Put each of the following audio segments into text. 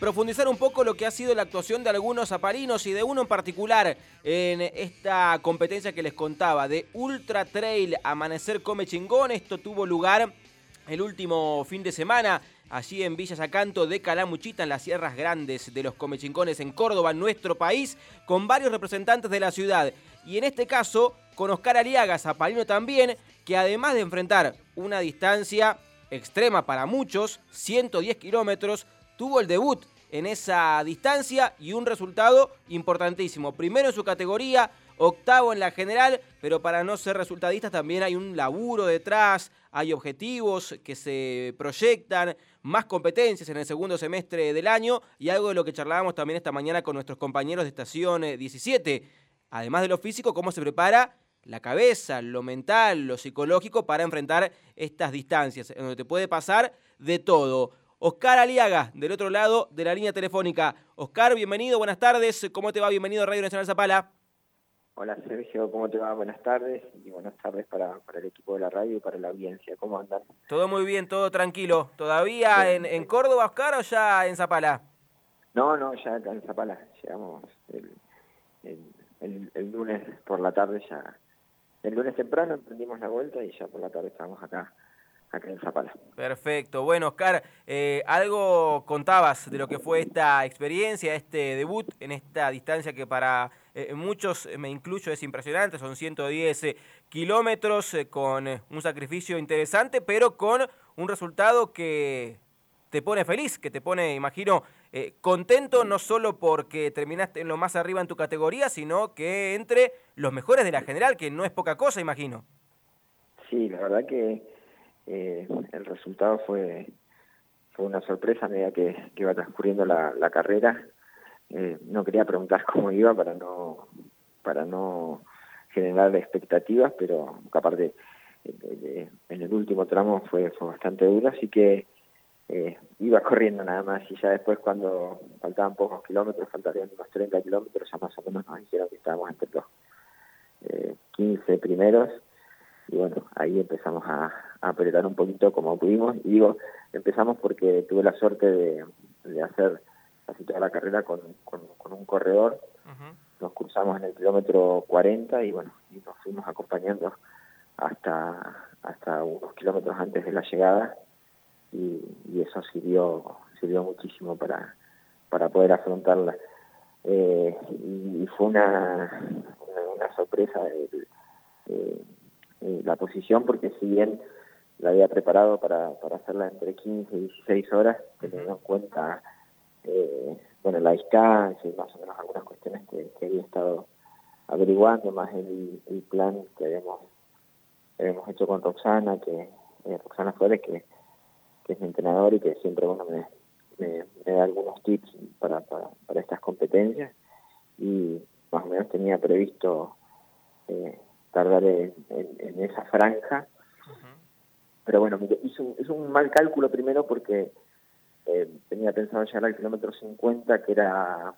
profundizar un poco lo que ha sido la actuación de algunos zapalinos y de uno en particular en esta competencia que les contaba, de Ultra Trail Amanecer Come Chingón. Esto tuvo lugar el último fin de semana, allí en Villa Yacanto de Calamuchita, en las Sierras Grandes de los Comechingones, en Córdoba, en nuestro país, con varios representantes de la ciudad. Y en este caso, con Oscar Aliaga, zapalino también, que además de enfrentar una distancia extrema para muchos, 110 kilómetros, tuvo el debut en esa distancia y un resultado importantísimo. Primero en su categoría, octavo en la general, pero para no ser resultadistas también hay un laburo detrás, hay objetivos que se proyectan, más competencias en el segundo semestre del año y algo de lo que charlábamos también esta mañana con nuestros compañeros de Estación 17. Además de lo físico, cómo se prepara la cabeza, lo mental, lo psicológico para enfrentar estas distancias, en donde te puede pasar de todo. Oscar Aliaga, del otro lado de la línea telefónica. Oscar, bienvenido, buenas tardes. ¿Cómo te va? Bienvenido a Radio Nacional Zapala. Hola Sergio, ¿cómo te va? Buenas tardes y buenas tardes para el equipo de la radio y para la audiencia. ¿Cómo andan? Todo muy bien, todo tranquilo. ¿Todavía en Córdoba, Oscar, o ya en Zapala? No, ya acá en Zapala. Llegamos el lunes por la tarde ya. El lunes temprano emprendimos la vuelta y ya por la tarde estábamos acá en Zapala. Perfecto. Bueno, Oscar, algo contabas de lo que fue esta experiencia, este debut en esta distancia que para muchos, me incluyo, es impresionante. Son 110 kilómetros con un sacrificio interesante, pero con un resultado que te pone feliz, que te pone, imagino, contento, no solo porque terminaste en lo más arriba en tu categoría, sino que entre los mejores de la general, que no es poca cosa, imagino. Sí, la verdad que el resultado fue una sorpresa a medida que iba transcurriendo la carrera. No quería preguntar cómo iba para no generar expectativas, pero aparte en el último tramo fue bastante duro, así que iba corriendo nada más y ya después cuando faltaban pocos kilómetros, faltarían unos 30 kilómetros, ya más o menos nos dijeron que estábamos entre los 15 primeros. Y bueno, ahí empezamos a apretar un poquito como pudimos. Y digo, empezamos porque tuve la suerte de hacer casi toda la carrera con un corredor. Uh-huh. Nos cruzamos en el kilómetro 40 y bueno, y nos fuimos acompañando hasta unos kilómetros antes de la llegada. Y eso sirvió muchísimo para poder afrontarla. Y fue una sorpresa la posición, porque si bien la había preparado para hacerla entre 15 y 16 horas, teniendo en cuenta la distancia y más o menos algunas cuestiones que había estado averiguando, más el plan que habíamos hecho con Roxana, Roxana Flores, que es mi entrenador y que siempre me da algunos tips para estas competencias, y más o menos tenía previsto tardar en esa franja. Uh-huh. Pero bueno, hizo un mal cálculo primero porque tenía pensado llegar al kilómetro 50, que era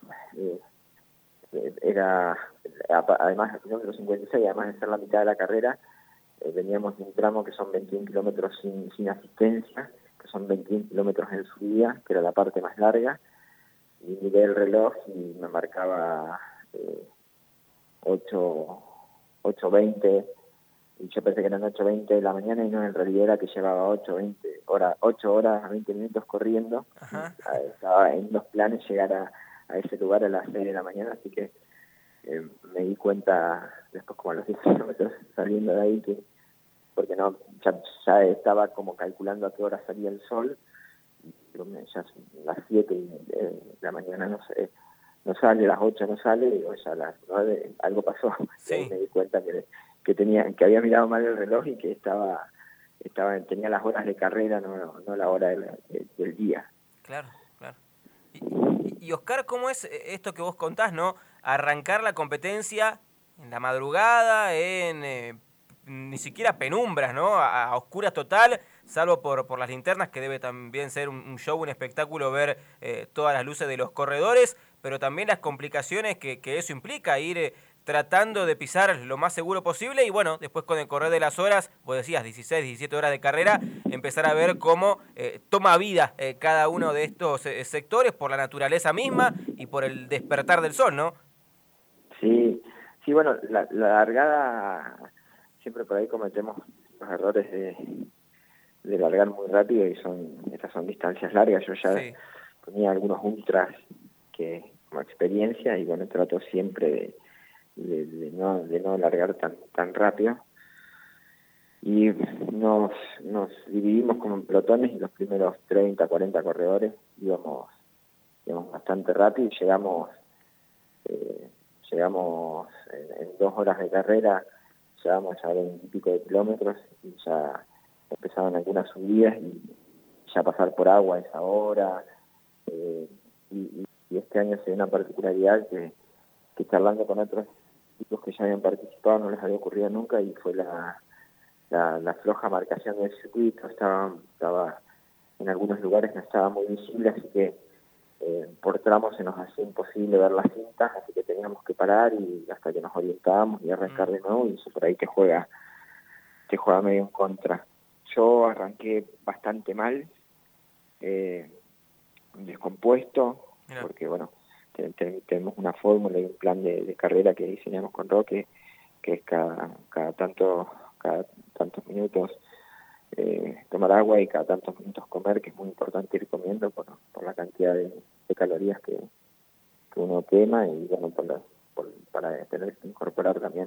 además del kilómetro 56, además de ser la mitad de la carrera, veníamos de un tramo que son 21 kilómetros sin asistencia, que son 21 kilómetros en subida, que era la parte más larga, y miré el reloj y me marcaba 8:20, y yo pensé que eran 8:20 de la mañana y no, en realidad era que llevaba 8 horas a 20 minutos corriendo. Estaba en los planes llegar a ese lugar a las 6 de la mañana, así que me di cuenta después como a los 10 kilómetros saliendo de ahí porque no, ya estaba como calculando a qué hora salía el sol, pero ya las 7 de la mañana no sale, las 8 no sale, y digo, ya a las 9 algo pasó. Sí. Me di cuenta que había mirado mal el reloj y que tenía las horas de carrera, no la hora del día. Claro. Y Oscar, ¿cómo es esto que vos contás, no? Arrancar la competencia en la madrugada, ni siquiera penumbras, ¿no? A oscuras total, salvo por las linternas, que debe también ser un show, un espectáculo ver todas las luces de los corredores, pero también las complicaciones que eso implica, ir tratando de pisar lo más seguro posible y bueno, después con el correr de las horas, vos decías 16, 17 horas de carrera, empezar a ver cómo toma vida cada uno de estos sectores por la naturaleza misma y por el despertar del sol, ¿no? Sí, sí, bueno, la largada, siempre por ahí cometemos los errores de largar muy rápido y estas son distancias largas. Yo ya Sí. tenía algunos ultras que como experiencia y bueno, trato siempre de no largar tan rápido. Y nos dividimos como en pelotones y los primeros 30, 40 corredores íbamos bastante rápido y llegamos en 2 horas de carrera, llegamos a 20 y pico de kilómetros y ya empezaban algunas subidas y ya pasar por agua a esa hora. Y este año se dio una particularidad que charlando con otros chicos que ya habían participado no les había ocurrido nunca y fue la floja marcación del circuito. Estaba en algunos lugares no estaba muy visible, así que por tramos se nos hacía imposible ver las cintas, así que teníamos que parar y hasta que nos orientábamos y arrancar de nuevo, y eso por ahí te juega medio en contra. Yo arranqué bastante mal, descompuesto, Mirá. porque bueno, tenemos una fórmula y un plan de carrera que diseñamos con Roque, que es cada tantos minutos tomar agua y cada tantos minutos comer, que es muy importante ir comiendo por la cantidad de calorías que uno quema y bueno, para tener que incorporar también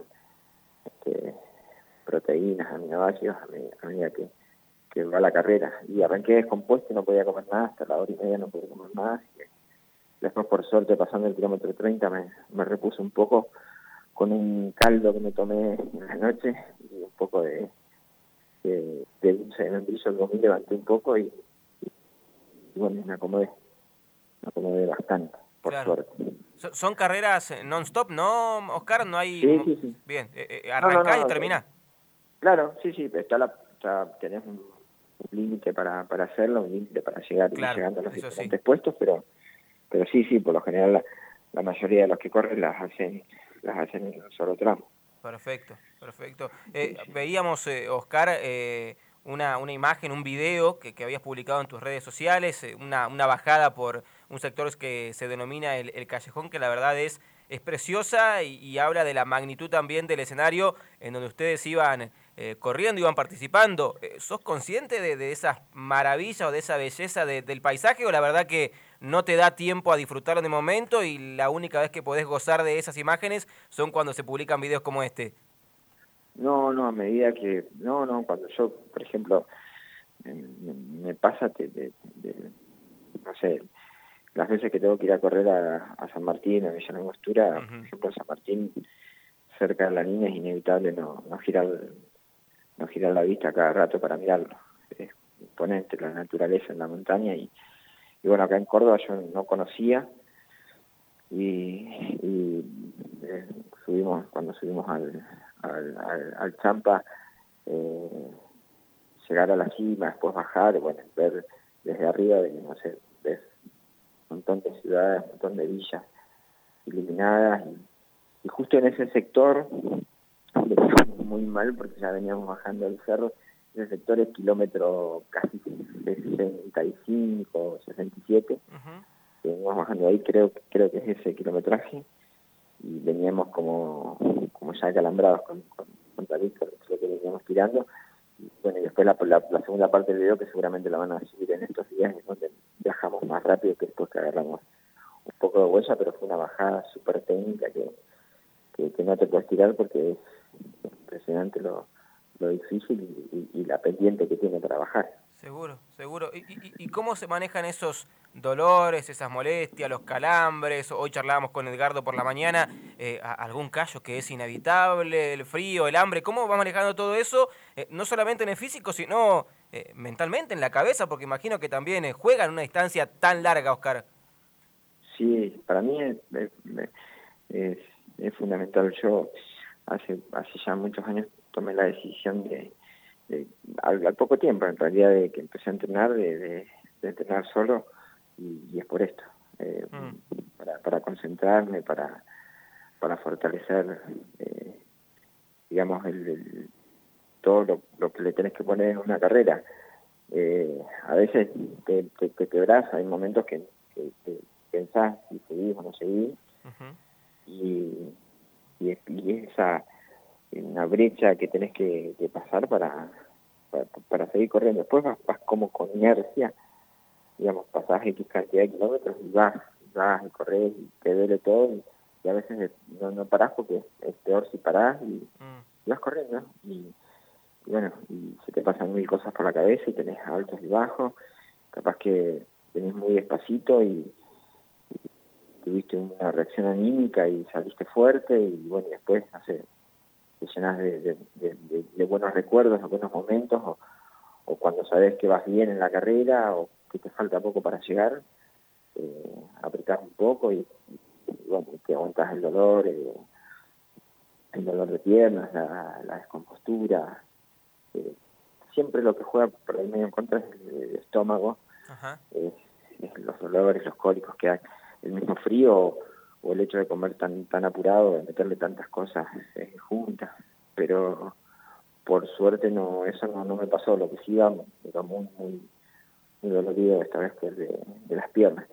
proteínas, aminoácidos a medida que va la carrera. Y arranqué descompuesto y no podía comer nada, hasta la 1:30 no podía comer más. Después, por suerte, pasando el kilómetro 30 me repuse un poco con un caldo que me tomé en la noche y un poco de dulce de membrillo, comí, levanté un poco y bueno, me acomodé bastante, por Claro. suerte. Son carreras non-stop, ¿no, Oscar? No hay... Sí. Bien, No, arrancás y terminás. claro, sí, tenés un límite para hacerlo, un límite para ir Claro, llegando a los eso sí. diferentes puestos, pero sí, por lo general la mayoría de los que corren las hacen en un solo tramo. Perfecto. Sí. Veíamos, Oscar, una imagen, un video que habías publicado en tus redes sociales, una bajada por un sector que se denomina el Callejón, que la verdad es preciosa y habla de la magnitud también del escenario en donde ustedes iban corriendo, iban participando. ¿Sos consciente de esas maravillas o de esa belleza del paisaje o la verdad que no te da tiempo a disfrutarlo de momento y la única vez que podés gozar de esas imágenes son cuando se publican videos como este? No, a medida que... No, cuando yo, por ejemplo, me pasa no sé, las veces que tengo que ir a correr a San Martín, a Villa Langostura, por ejemplo, San Martín, cerca de la línea, es inevitable no girar la vista cada rato para mirarlo. Es imponente la naturaleza en la montaña y bueno, acá en Córdoba yo no conocía y cuando subimos al Champa, llegar a la cima, después bajar, bueno, ver desde arriba, no sé, ves un montón de ciudades, un montón de villas iluminadas y justo en ese sector le pasamos muy mal porque ya veníamos bajando el cerro. Ese sector es kilómetro casi 65, 67. Veníamos bajando ahí, creo que es ese kilometraje, y veníamos como ya acalambrados con David, con lo que veníamos tirando. Y bueno, y después la segunda parte del video, que seguramente la van a subir en estos días, es donde viajamos más rápido, que después que agarramos un poco de huella, pero fue una bajada súper técnica que no te puedes tirar porque es impresionante lo difícil y la pendiente que tiene para bajar. Seguro. ¿Y cómo se manejan esos dolores, esas molestias, los calambres? Hoy charlábamos con Edgardo por la mañana, algún callo que es inevitable, el frío, el hambre. ¿Cómo va manejando todo eso? No solamente en el físico, sino mentalmente, en la cabeza, porque imagino que también juega en una distancia tan larga, Oscar. Sí, para mí es fundamental. Yo hace ya muchos años tomé la decisión al poco tiempo, en realidad, de que empecé a entrenar, de entrenar solo, y es por esto, para concentrarme, para para fortalecer, digamos, todo lo que le tenés que poner en una carrera. A veces te quebrás, hay momentos que pensás si seguís o no seguís, y esa una brecha que tenés que pasar para seguir corriendo. Después vas como con inercia, digamos, pasás X cantidad de kilómetros y vas y corres y te duele todo, y a veces no parás porque es peor si parás y vas corriendo, y bueno, y se te pasan mil cosas por la cabeza y tenés altos y bajos, capaz que tenés muy despacito y tuviste una reacción anímica y saliste fuerte, y bueno, y después, no sé, te llenas de buenos recuerdos, de buenos momentos, o cuando sabes que vas bien en la carrera o que te falta poco para llegar, apretás un poco y bueno, te aguantas el dolor de piernas, la descompostura. Siempre lo que juega por el medio en contra es el estómago, es los dolores, los cólicos que da el mismo frío, o el hecho de comer tan apurado, de meterle tantas cosas juntas. Pero por suerte eso no me pasó. Lo que sí iba muy dolorido esta vez, que es de las piernas.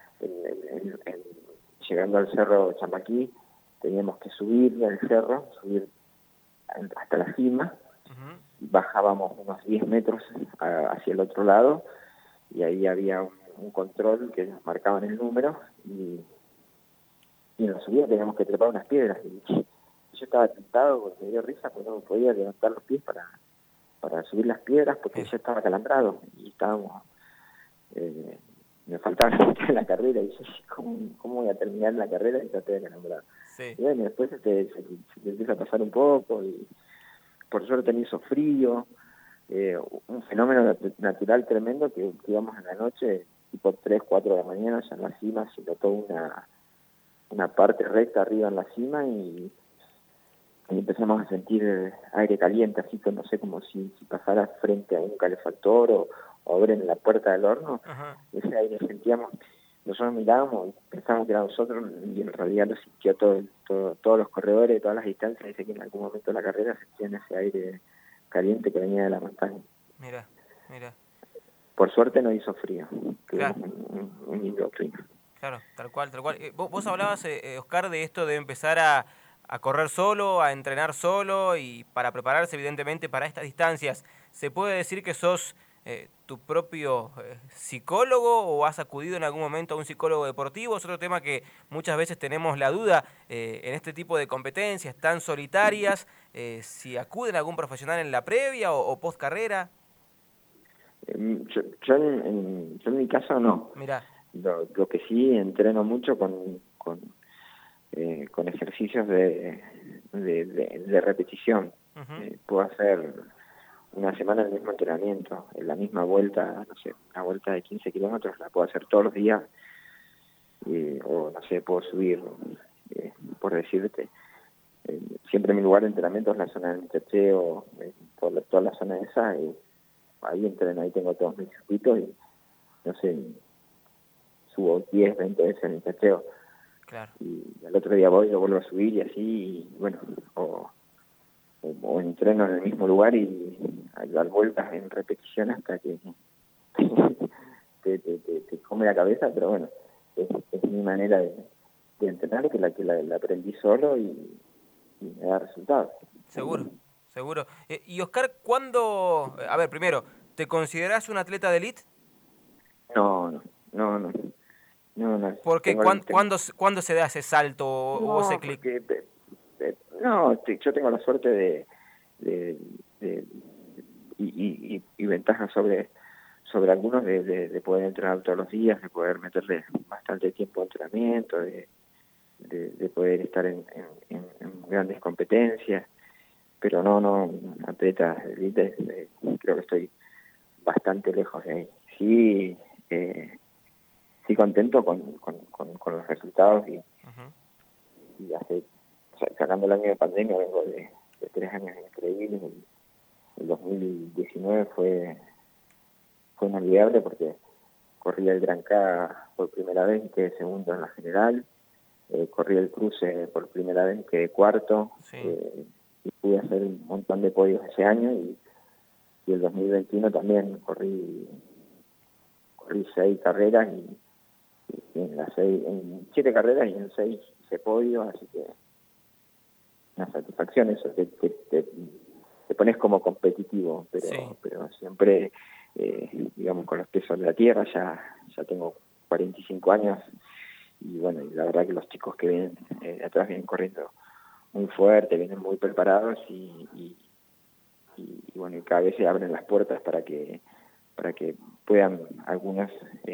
Llegando al cerro Champaquí, teníamos que subir del cerro, subir hasta la cima, bajábamos unos 10 metros hacia el otro lado, y ahí había un control que nos marcaban el número, y en la subida teníamos que trepar unas piedras, y yo estaba tentado porque me dio risa, porque no podía levantar los pies para subir las piedras, porque yo estaba calambrado y estábamos, me faltaba en la carrera, y yo, ¿cómo voy a terminar la carrera si estoy calambrado? Sí. Y bueno, después se te empieza a pasar un poco, y por suerte no hizo frío, un fenómeno natural tremendo, que íbamos en la noche, tipo 3, 4 de la mañana, ya en la cima se notó una parte recta arriba en la cima, y empezamos a sentir aire caliente, así que no sé, como si pasara frente a un calefactor o abren la puerta del horno. Ese aire sentíamos, nosotros mirábamos y pensábamos que era nosotros, y en realidad lo sintió todos los corredores de todas las distancias. Dice que en algún momento de la carrera sentían ese aire caliente que venía de la montaña. Mira. Por suerte no hizo frío, claro. un lindo clima. Claro, tal cual. Vos hablabas, Oscar, de esto de empezar a correr solo, a entrenar solo, y para prepararse evidentemente para estas distancias. ¿Se puede decir que sos tu propio psicólogo, o has acudido en algún momento a un psicólogo deportivo? Es otro tema que muchas veces tenemos la duda en este tipo de competencias tan solitarias, si acuden a algún profesional en la previa o post carrera. Yo en mi caso no. Mirá. Lo que sí, entreno mucho con ejercicios de repetición. Puedo hacer una semana el mismo entrenamiento, en la misma vuelta, no sé, una vuelta de 15 kilómetros la puedo hacer todos los días, o no sé, puedo subir, por decirte, siempre mi lugar de entrenamiento es la zona del Chacheo, por toda la zona esa, y ahí entreno, ahí tengo todos mis circuitos, y no sé, subo 10, 20 veces en el Chacheo. Claro. Y al otro día voy y lo vuelvo a subir, y así, y bueno, o entreno en el mismo lugar y a dar vueltas en repetición hasta que te come la cabeza, pero bueno, es mi manera de entrenar, que la aprendí solo, y me da resultados. Seguro. Y Oscar, ¿cuándo? A ver, primero, ¿te considerás un atleta de élite? No. ¿Por qué? ¿Cuándo se da ese salto o ese clic? Yo tengo la suerte y ventajas sobre algunos de poder entrenar todos los días, de poder meterle bastante tiempo de entrenamiento, de poder estar en grandes competencias, pero no atletas de élite, creo que estoy bastante lejos de ahí. Sí contento con los resultados, y sacando el año de pandemia vengo de 3 años increíbles. El 2019 fue inolvidable, porque corrí el Gran K por primera vez y quedé segundo en la general. corrí el cruce por primera vez, quedé cuarto, Sí. y pude hacer un montón de podios ese año, y el 2021 también corrí 6 carreras, y en 7 carreras y en 6 hice podio, así que una satisfacción eso, te pones como competitivo, Sí. pero siempre, digamos, con los pesos de la tierra. Ya tengo 45 años, y bueno, y la verdad que los chicos que vienen de atrás vienen corriendo muy fuerte, vienen muy preparados, y bueno, y cada vez se abren las puertas para que puedan algunos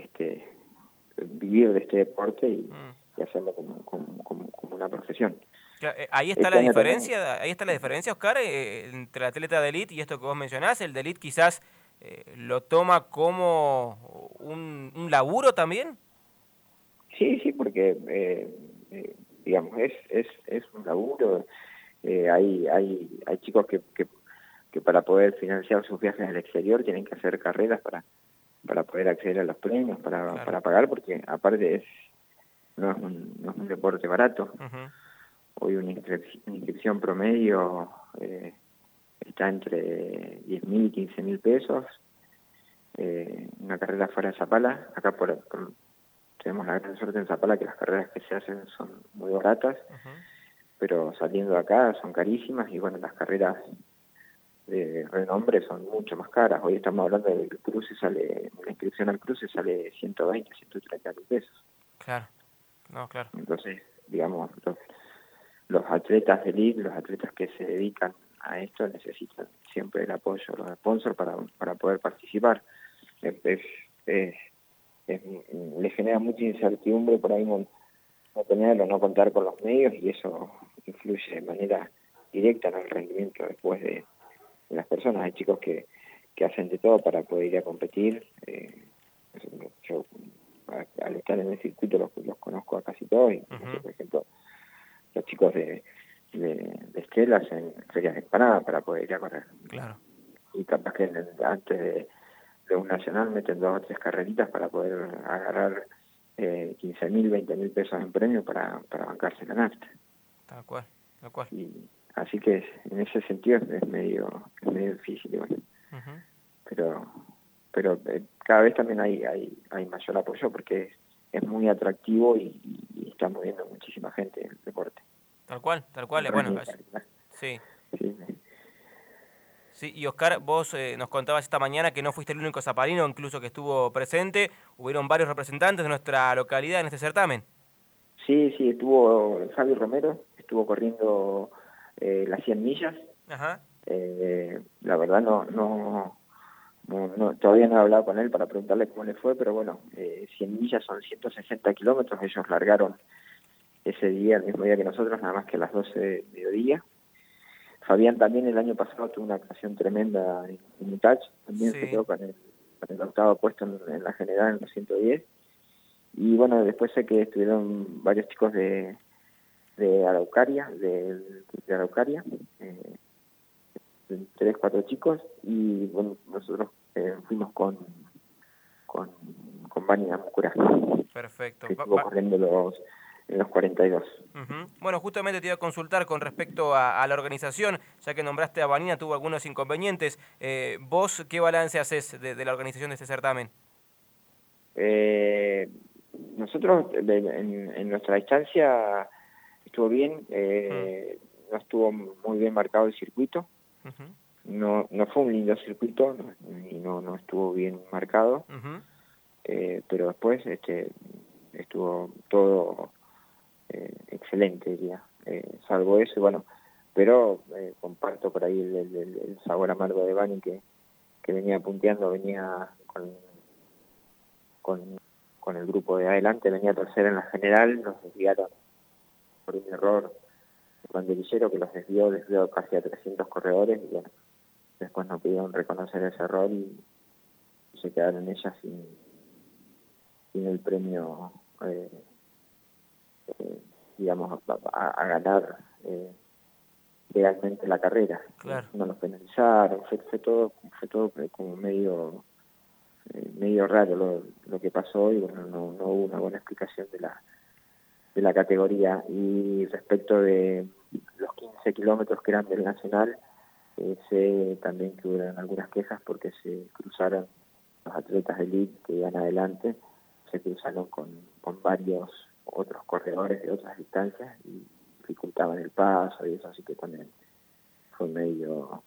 vivir de este deporte, y hacerlo como una profesión. Ahí está la diferencia, Oscar, entre el atleta de élite y esto que vos mencionás. El de élite quizás lo toma como un laburo también. Sí, porque digamos, es un laburo. Hay chicos que para poder financiar sus viajes al exterior tienen que hacer carreras para poder acceder a los premios, Claro. para pagar, porque aparte no es un deporte barato. Uh-huh. Hoy una inscripción promedio está entre 10.000 y 15.000 pesos. Una carrera fuera de Zapala, acá tenemos la gran suerte en Zapala que las carreras que se hacen son muy baratas, Uh-huh. pero saliendo de acá son carísimas, y bueno, las carreras de renombre son mucho más caras. Hoy estamos hablando de que el cruce la inscripción al cruce sale 120, 130 mil pesos. Claro, no, claro. Entonces, digamos, los atletas de elite, los atletas que se dedican a esto, necesitan siempre el apoyo de los sponsors para poder participar. Les genera mucha incertidumbre por ahí no tenerlo, no contar con los medios, y eso influye de manera directa en el rendimiento después de las personas. Hay chicos que hacen de todo para poder ir a competir. Yo al estar en el circuito los conozco a casi todos, y Uh-huh. por ejemplo los chicos de Estela hacen ferias de empanada para poder ir a correr. Claro. Y capaz que antes de un nacional meten 2 o 3 carreritas para poder agarrar 15.000, 20.000 pesos en premio para bancarse la nafta. Tal cual, tal cual. Y así que en ese sentido es medio difícil, bueno. Uh-huh. pero cada vez también hay mayor apoyo, porque es muy atractivo, y está moviendo muchísima gente en el deporte. Tal cual. Bueno, sí. Sí. Sí, y Oscar, vos nos contabas esta mañana que no fuiste el único zaparino, incluso que estuvo presente. Hubieron varios representantes de nuestra localidad en este certamen. Sí, estuvo Javi Romero, estuvo corriendo las 100 millas. Ajá. La verdad todavía no he hablado con él para preguntarle cómo le fue, pero bueno, 100 millas son 160 kilómetros. Ellos largaron ese día, el mismo día que nosotros, nada más que a las 12 de mediodía. Fabián también el año pasado tuvo una actuación tremenda en Utach, también Sí. se quedó con el octavo puesto en la general, en los 110. Y bueno, después sé que estuvieron varios chicos de Araucaria, de Araucaria, 3, 4 chicos, y bueno, nosotros fuimos con Vani Amucura, Perfecto. que estuvo corriendo en los 42. Uh-huh. Bueno, justamente te iba a consultar con respecto a la organización, ya que nombraste a Vanina, tuvo algunos inconvenientes. ¿Vos qué balance haces de la organización de este certamen? Nosotros en nuestra distancia estuvo bien, no estuvo muy bien marcado el circuito. Uh-huh. No fue un lindo circuito, y no estuvo bien marcado. Uh-huh. Pero después estuvo todo excelente, diría, salvo eso. Y bueno, pero comparto por ahí el sabor amargo de Bani, que venía punteando, venía con el grupo de adelante, venía tercera en la general. Nos desviaron por un error el banderillero, que los desvió casi a 300 corredores, y bueno, después no pudieron reconocer ese error, y se quedaron ellas sin el premio, digamos, a ganar legalmente la carrera. Claro. No los penalizaron, fue todo como medio raro lo que pasó, y bueno, no hubo una buena explicación de la categoría. Y respecto de los 15 kilómetros que eran del Nacional, sé también que hubo algunas quejas porque se cruzaron los atletas de elite que iban adelante, se cruzaron con varios otros corredores de otras distancias y dificultaban el paso y eso, así que también fue medio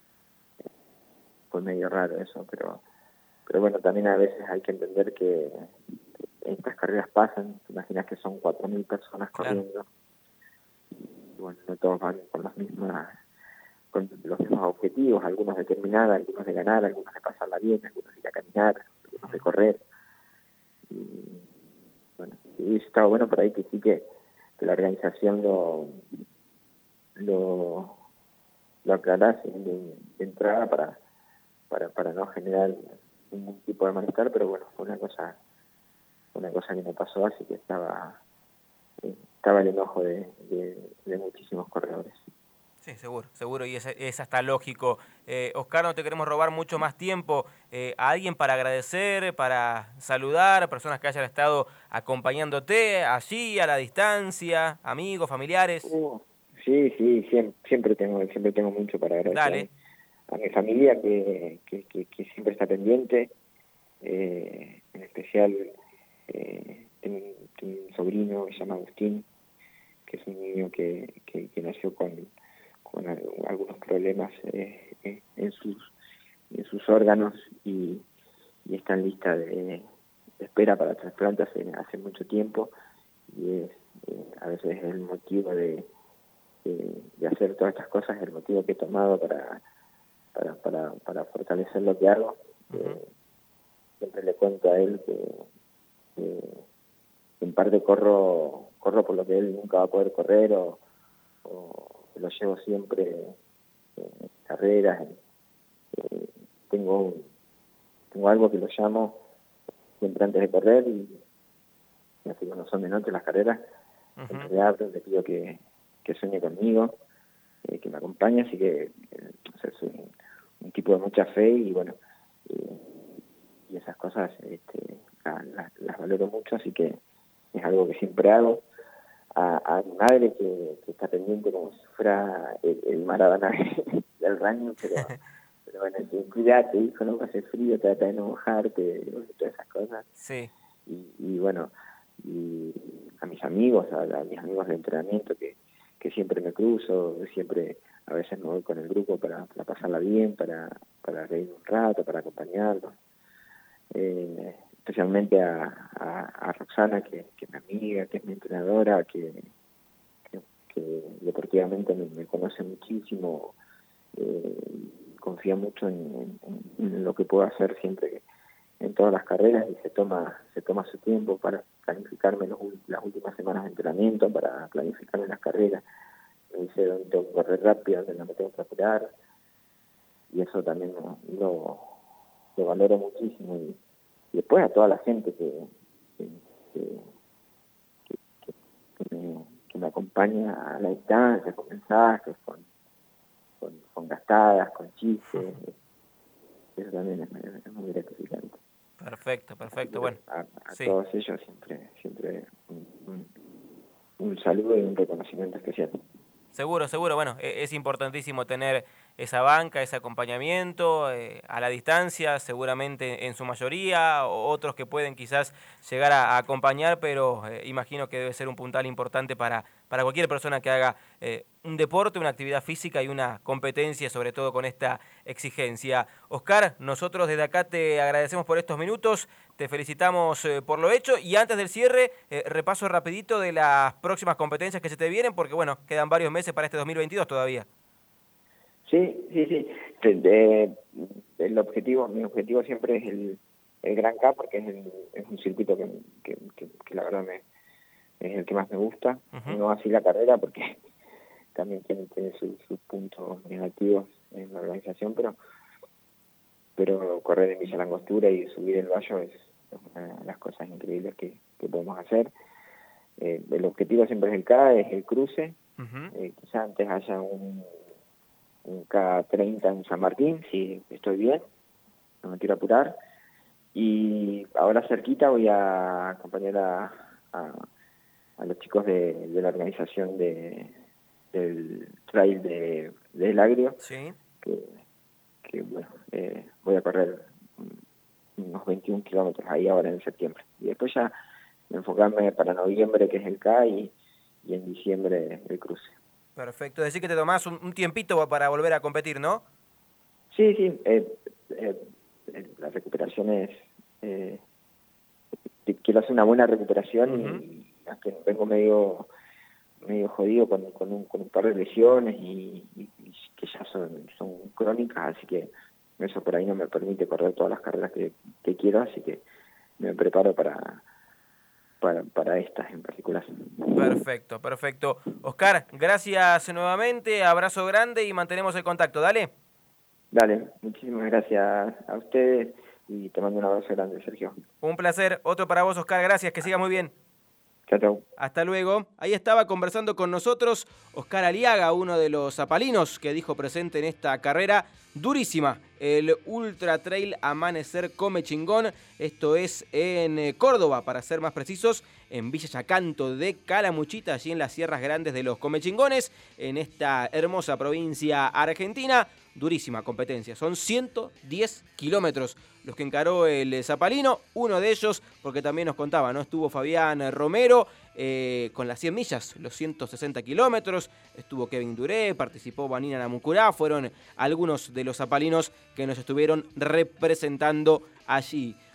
raro eso, pero bueno, también a veces hay que entender que estas carreras pasan. Te imaginas que son 4.000 personas corriendo, y bueno, no todos van con los mismos objetivos, algunos de terminar, algunos de ganar, algunos de pasarla bien, algunos de ir a caminar, algunos de correr. Y bueno, y estaba bueno por ahí que sí que la organización lo aclarase de entrada para no generar ningún tipo de malestar, pero bueno, fue una cosa que no pasó, así que estaba el enojo de muchísimos corredores. Sí, seguro, y es hasta lógico. Oscar, no te queremos robar mucho más tiempo. ¿A alguien para agradecer, para saludar, personas que hayan estado acompañándote allí, a la distancia, amigos, familiares? Sí, siempre tengo mucho para agradecer. Dale. A mi familia que siempre está pendiente, en especial tengo un sobrino que se llama Agustín, que es un niño que nació con algunos problemas en sus órganos y está en lista de espera para trasplante hace mucho tiempo, y a veces es el motivo de hacer todas estas cosas, el motivo que he tomado para fortalecer lo que hago. Siempre le cuento a él que en parte corro por lo que él nunca va a poder correr, o lo llevo siempre en carreras. Tengo algo que lo llamo siempre antes de correr, y así cuando son de noche las carreras, siempre le hablo, le pido que sueñe conmigo, que me acompañe, así que soy un tipo de mucha fe, y bueno, y esas cosas las valoro mucho, así que es algo que siempre hago. A mi madre que está pendiente como si fuera el Maradona del running, pero bueno, cuídate, hijo, no hace frío, trata de no mojarte, todas esas cosas. Sí. Y bueno, y a mis amigos, a mis amigos de entrenamiento que siempre me cruzo, siempre a veces me voy con el grupo para pasarla bien, para reír un rato, para acompañarlos. Especialmente a Roxana, que es mi amiga, que es mi entrenadora, que deportivamente me conoce muchísimo, confía mucho en lo que puedo hacer siempre en todas las carreras, y se toma su tiempo para planificarme las últimas semanas de entrenamiento, para planificarme las carreras. Me dice dónde tengo que correr rápido, dónde no me tengo que apurar, y eso también lo valoro muchísimo. Y después a toda la gente que me acompaña a la distancia, con mensajes, con gastadas, con chistes. Eso también es muy gratificante. Perfecto, bueno. A sí. todos ellos siempre un saludo y un reconocimiento especial. Seguro, bueno, es importantísimo tener esa banca, ese acompañamiento a la distancia, seguramente en su mayoría, o otros que pueden quizás llegar a acompañar, pero imagino que debe ser un puntal importante para cualquier persona que haga un deporte, una actividad física y una competencia, sobre todo con esta exigencia. Oscar, nosotros desde acá te agradecemos por estos minutos, te felicitamos por lo hecho, y antes del cierre, repaso rapidito de las próximas competencias que se te vienen, porque bueno, quedan varios meses para este 2022 todavía. Sí. Mi objetivo siempre es el Gran K, porque es un circuito que la verdad es el que más me gusta. No así la carrera, porque también tiene sus puntos negativos en la organización, pero correr en Villa Langostura y subir el Bayo es una de las cosas increíbles que podemos hacer. El objetivo siempre es el K, es el cruce. Quizá antes haya un K30 en San Martín, si estoy bien, no me quiero apurar. Y ahora cerquita voy a acompañar al chicos de la organización del trail del Agrio, Sí. que bueno, voy a correr unos 21 kilómetros ahí ahora en septiembre. Y después ya enfocarme para noviembre, que es el K, y en diciembre el cruce. Perfecto, decir que te tomás un tiempito para volver a competir, ¿no? Sí, sí, la recuperación es... quiero hacer una buena recuperación y aunque vengo medio jodido con un par de lesiones y que ya son crónicas, así que eso por ahí no me permite correr todas las carreras que quiero, así que me preparo para estas en particular. Perfecto, perfecto. Oscar, gracias nuevamente, abrazo grande y mantenemos el contacto, dale. Dale, muchísimas gracias a ustedes y te mando un abrazo grande, Sergio. Un placer, otro para vos, Oscar, gracias, que sigas muy bien. Chao, chao. Hasta luego. Ahí estaba conversando con nosotros Oscar Aliaga, uno de los zapalinos que dijo presente en esta carrera durísima, el Ultra Trail Amanecer Come Chingón. Esto es en Córdoba, para ser más precisos, en Villa Yacanto de Calamuchita, allí en las Sierras Grandes de los Comechingones, en esta hermosa provincia argentina. Durísima competencia, son 110 kilómetros los que encaró el zapalino, uno de ellos, porque también nos contaba, ¿no? Estuvo Fabián Romero con las 100 millas, los 160 kilómetros, estuvo Kevin Duré, participó Vanina Namucurá, fueron algunos de los zapalinos que nos estuvieron representando allí.